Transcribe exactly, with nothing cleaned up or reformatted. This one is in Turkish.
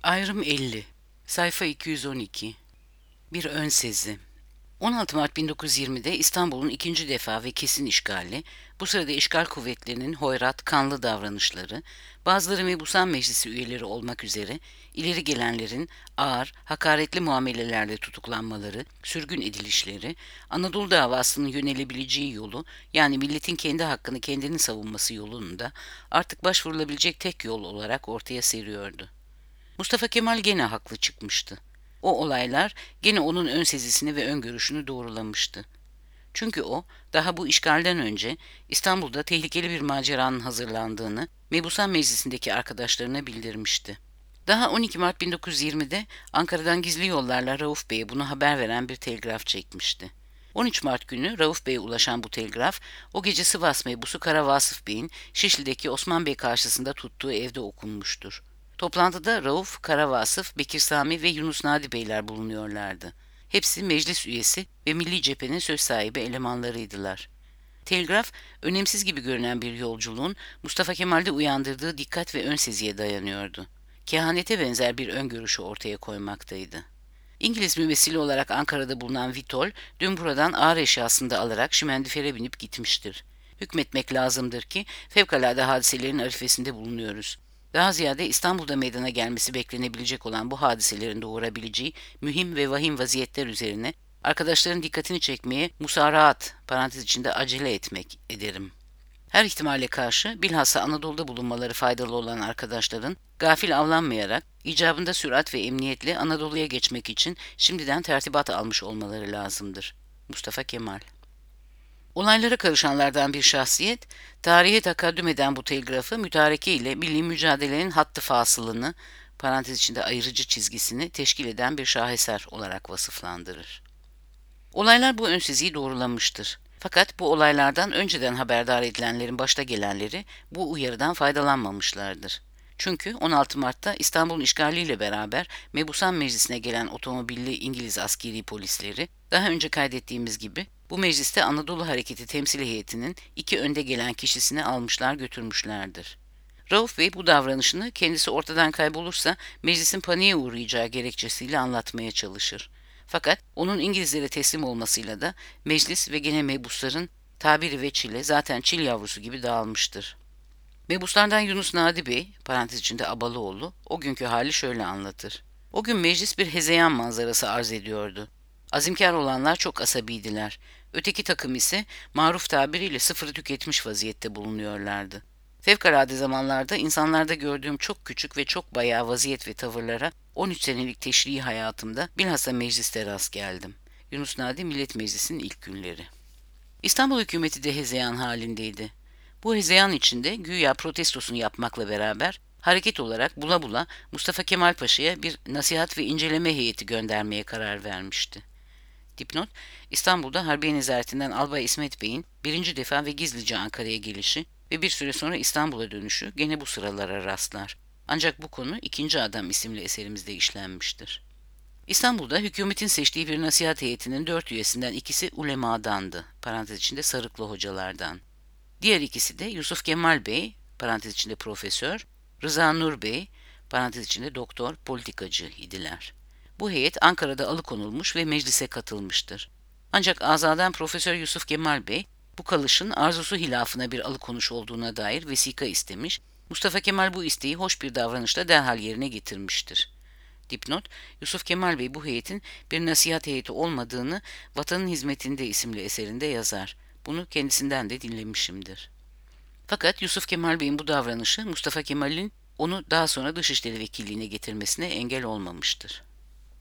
Ayrım elli, sayfa iki yüz on iki. Bir ön sezi. on altı Mart bin dokuz yüz yirmide İstanbul'un ikinci defa ve kesin işgali, bu sırada işgal kuvvetlerinin hoyrat, kanlı davranışları, bazıları Mebusan Meclisi üyeleri olmak üzere ileri gelenlerin ağır, hakaretli muamelelerle tutuklanmaları, sürgün edilişleri, Anadolu davasının yönelebileceği yolu, yani milletin kendi hakkını kendinin savunması yolunu da artık başvurulabilecek tek yol olarak ortaya seriyordu. Mustafa Kemal gene haklı çıkmıştı. O olaylar gene onun ön sezisini ve öngörüşünü doğrulamıştı. Çünkü o, daha bu işgalden önce İstanbul'da tehlikeli bir maceranın hazırlandığını Mebusan Meclisi'ndeki arkadaşlarına bildirmişti. Daha on iki Mart bin dokuz yüz yirmide Ankara'dan gizli yollarla Rauf Bey'e bunu haber veren bir telgraf çekmişti. on üç Mart günü Rauf Bey'e ulaşan bu telgraf, o gece Sivas mebusu Kara Vasıf Bey'in Şişli'deki Osman Bey karşısında tuttuğu evde okunmuştur. Toplantıda Rauf, Kara Vasıf, Bekir Sami ve Yunus Nadi Beyler bulunuyorlardı. Hepsi meclis üyesi ve Milli Cephe'nin söz sahibi elemanlarıydılar. Telgraf, önemsiz gibi görünen bir yolculuğun Mustafa Kemal'de uyandırdığı dikkat ve önseziye dayanıyordu. Kehanete benzer bir öngörüşü ortaya koymaktaydı. İngiliz mümessili olarak Ankara'da bulunan Vitol, dün buradan ağır eşyasını da alarak şimendifere binip gitmiştir. Hükmetmek lazımdır ki fevkalade hadiselerin arifesinde bulunuyoruz. Daha ziyade İstanbul'da meydana gelmesi beklenebilecek olan bu hadiselerin doğurabileceği mühim ve vahim vaziyetler üzerine arkadaşların dikkatini çekmeye musaraat, parantez içinde acele etmek ederim. Her ihtimale karşı bilhassa Anadolu'da bulunmaları faydalı olan arkadaşların gafil avlanmayarak icabında sürat ve emniyetle Anadolu'ya geçmek için şimdiden tertibat almış olmaları lazımdır. Mustafa Kemal. Olaylara karışanlardan bir şahsiyet, tarihe takaddüm eden bu telgrafı mütareke ile milli mücadelenin hattı fasılını, parantez içinde ayırıcı çizgisini teşkil eden bir şaheser olarak vasıflandırır. Olaylar bu önseziyi doğrulamıştır. Fakat bu olaylardan önceden haberdar edilenlerin başta gelenleri bu uyarıdan faydalanmamışlardır. Çünkü on altı Mart'ta İstanbul'un işgaliyle beraber Mebusan Meclisi'ne gelen otomobilli İngiliz askeri polisleri, daha önce kaydettiğimiz gibi bu mecliste Anadolu Hareketi temsil heyetinin iki önde gelen kişisini almışlar götürmüşlerdir. Rauf Bey bu davranışını kendisi ortadan kaybolursa meclisin paniğe uğrayacağı gerekçesiyle anlatmaya çalışır. Fakat onun İngilizlere teslim olmasıyla da meclis ve gene mebusların tabiri ve çile zaten çil yavrusu gibi dağılmıştır. Mebuslardan Yunus Nadi Bey, parantez içinde Abalıoğlu, o günkü hali şöyle anlatır. O gün meclis bir hezeyan manzarası arz ediyordu. Azimkar olanlar çok asabiydiler. Öteki takım ise maruf tabiriyle sıfırı tüketmiş vaziyette bulunuyorlardı. Fevkalade zamanlarda insanlarda gördüğüm çok küçük ve çok bayağı vaziyet ve tavırlara on üç senelik teşrii hayatımda bilhassa mecliste rast geldim. Yunus Nadi Millet Meclisi'nin ilk günleri. İstanbul hükümeti de hezeyan halindeydi. Bu hezeyan içinde güya protestosunu yapmakla beraber hareket olarak bula bula Mustafa Kemal Paşa'ya bir nasihat ve inceleme heyeti göndermeye karar vermişti. Dipnot, İstanbul'da Harbiye Nezaretinden Albay İsmet Bey'in birinci defa ve gizlice Ankara'ya gelişi ve bir süre sonra İstanbul'a dönüşü gene bu sıralara rastlar. Ancak bu konu ikinci Adam isimli eserimizde işlenmiştir. İstanbul'da hükümetin seçtiği bir nasihat heyetinin dört üyesinden ikisi ulemadandı, parantez içinde sarıklı hocalardan. Diğer ikisi de Yusuf Kemal Bey, parantez içinde profesör, Rıza Nur Bey, parantez içinde doktor, politikacı idiler. Bu heyet Ankara'da alıkonulmuş ve meclise katılmıştır. Ancak azadan Profesör Yusuf Kemal Bey, bu kalışın arzusu hilafına bir alıkonuş olduğuna dair vesika istemiş, Mustafa Kemal bu isteği hoş bir davranışla derhal yerine getirmiştir. Dipnot, Yusuf Kemal Bey bu heyetin bir nasihat heyeti olmadığını Vatanın Hizmetinde isimli eserinde yazar. Bunu kendisinden de dinlemişimdir. Fakat Yusuf Kemal Bey'in bu davranışı Mustafa Kemal'in onu daha sonra Dışişleri Vekilliğine getirmesine engel olmamıştır.